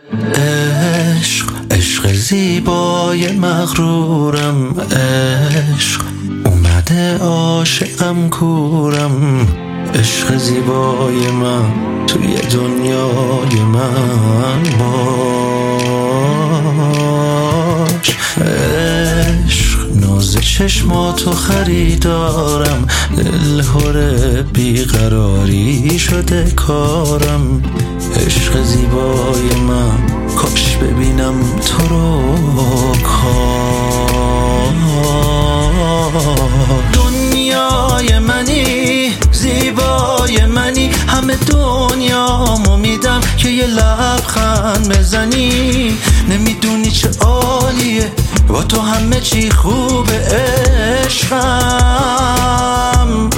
عشق، عشق زیبای مغرورم، عشق اومده عاشقم کورم، عشق زیبای من توی دنیای من باش. عشق ناز چشماتو خریدارم، دلهوره بیقراری شده کارم، عشق زیبای من کاش ببینم تو رو کاش. دنیای منی، زیبای منی، همه دنیامو میدم که یه لبخند بزنی. نمیدونی چه عالیه با تو همه چی خوبه عشقم.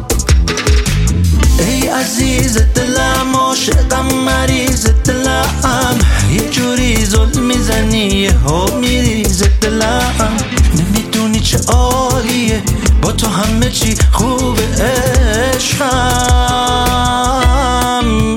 ای عزیز دلم، عاشقم، مریض دلم، یه جوری ظلم میزنی یهو میریز دلم. نمیدونی چه عالیه با تو همه چی خوبه عشقم.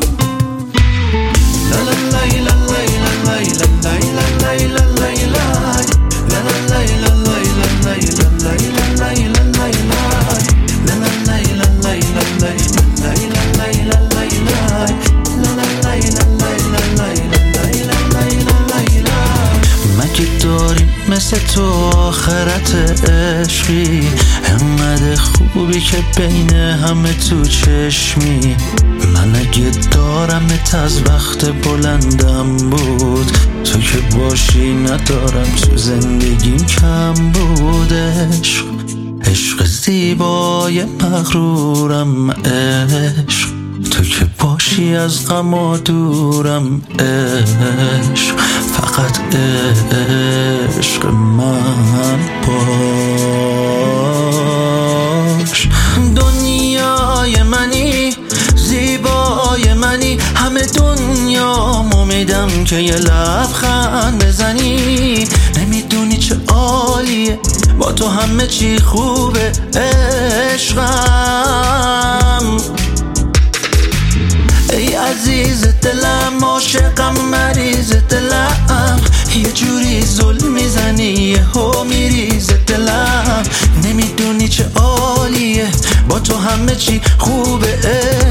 مگه داریم مثل تو آخرت عشقی؟ انقدر خوبی که بین همه تو چشمی. من اگه دارمت از وقت بلندم بود، تو که باشی ندارم تو زندگیم کم بود. عشق، عشق زیبای مغرورم، عشق تو که باشی از غم دورم. عشق، فقط عشق من باش. دنیای منی، زیبای منی، همه دنیامو میدم که یه لبخند بزنی. نمیدونی چه عالیه با تو همه چی خوبه عشقم. ای عزیز دلم، عاشقم، مریض دلم، یه جوری ظلم میزنی یهو میریز دلم. نمیدونی چه عالیه با تو همه چی خوبه